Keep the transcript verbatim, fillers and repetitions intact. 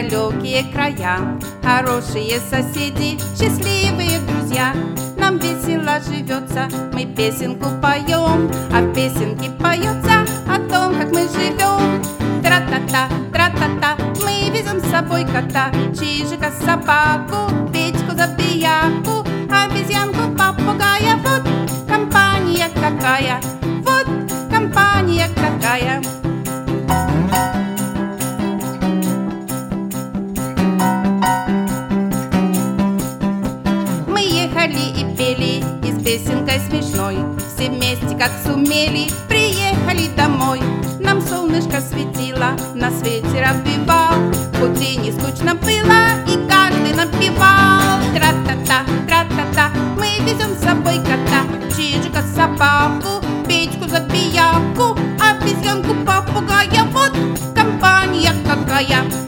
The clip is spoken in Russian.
далекие края. Хорошие соседи, счастливые друзья. Нам весело живется, мы песенку поем, а в песенке поется о том, как мы живем. Тра-та-та, тра-та-та, мы везем с собой кота, чижика, собаку, Петьку, забияку, обезьянку, попугая. Вот компания какая, вот компания какая. Мы ехали и пели, и с песенкой смешной, все вместе как сумели, приехали домой. Нам солнышко светило, нас ветер обвивал, в пути не скучно было, и каждый напевал. Тра-та-та, тра-та-та, мы везем с собой кота, чижика, собаку, Петьку, забияку, обезьянку, попугая. Вот компания какая.